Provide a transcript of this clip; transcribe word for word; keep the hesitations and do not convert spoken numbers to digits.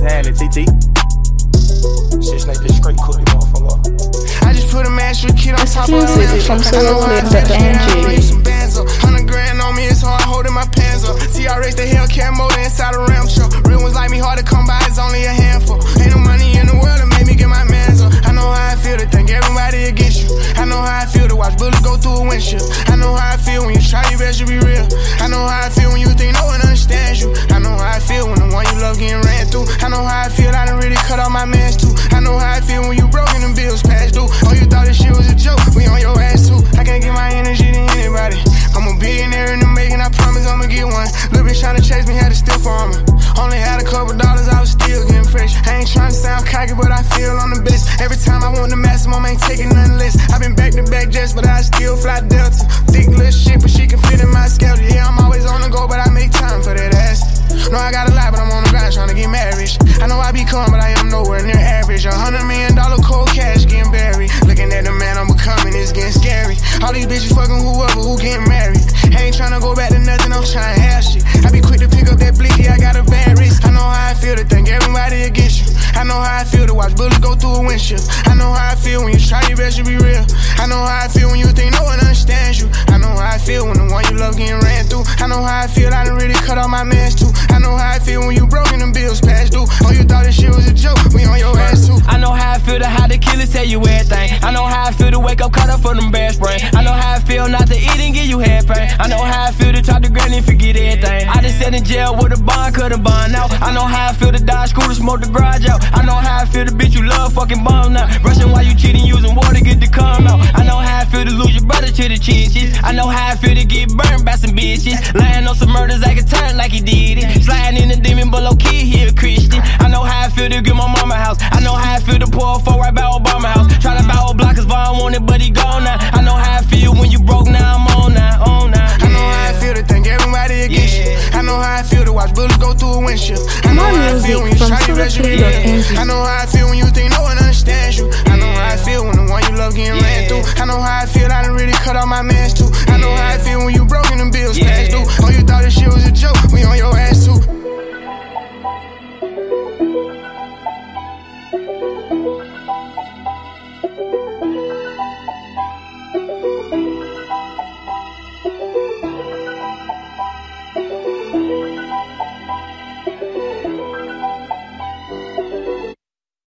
had it, T T. Shit's like this straight cookie, motherfucker. I just put a master kid on top of the Exclusive from solo clips dot n g. Hundred grand on me, it's hard holding my pants up. T R X, the Hellcat motor inside a Ram truck. Real ones like me, hard to come by, it's only a handful. Ain't no money in the world to make me get my mans up. I know how I feel to think everybody against you. I know how I feel to watch bullets go through a windshield. I know how I feel when you try your best to be real. I know how I feel when you think no one understands you. I know how I feel when the one you love getting ran through. I know how I feel, I done really cut off my mans too. I know how I feel when you broke and them bills past due. Oh, you thought this shit was a joke, we on your ass too. I can't give my energy to anybody. I'm a billionaire in the making, I promise I'ma get one. Lil' bitch tryna chase me, had to steal from her. Only had a couple dollars, I was still getting fresh. I ain't tryna sound cocky, but I feel on the best. Every time I want the maximum, ain't taking nothing less. I been back to back jets, but I still fly Delta. Thick little shit, but she can fit in my schedule. Yeah, I'm always on the go, but I make time for that ass. No, I got a lot, but I'm on the grind tryna get married. I know I be calm, but I am nowhere near average. A hundred million dollar cold cash getting buried. Looking at the man I'm becoming, it's getting scary. All these bitches fucking whoever who getting married. I ain't tryna go back to nothing, I'm tryna have shit. I be quick to pick up that blicky, I got a bad wrist. I know how I feel to think everybody against you. I know how I feel to watch bullets go through a windshield. I know how I feel when you try your best to be real. I know how I feel when you think no one understands you. I know how I feel when the one you love getting ran through. I know how I feel, I done really cut off my mans too. I know how I feel when you broke and them bills past due. Oh, you thought this shit was a joke, we on your ass too. I know how I feel to how the killers tell you everything. I know how I feel to wake up caught up for them bad sprain. I know how I feel not to eat and give you head pain. I know how I feel to talk to granny and forget everything. I just sat in jail with a bond, cut a bond out. I know how I feel to die school to smoke the garage out. I know how I feel to bitch you love fucking bomb now. Rushing while you cheating, using water get to come out. I know how I feel to lose your brother to the cheeses. I know how I feel to get burned by some bitches. Lying on some murders, I can turn like he did it. Sliding in the demon, but low key he a Christian. I know how I feel to get my mama house. I know how I feel to pour a four right by Obama house. Tryna buy old block cause Vaughn wanted, but he gone now. I know how I feel when you broke, now I'm on now, on now. I know how I feel to think everybody against you. I know how I feel to watch bullets go through a windshield. I know how I feel when you try your best to be real. I know how I feel when you think no one understands you. I know how I feel when the one you love getting ran through. I know how I feel, I done really cut off my mans too. I know how I feel when you broke and them bills past due. Oh, you thought this shit was a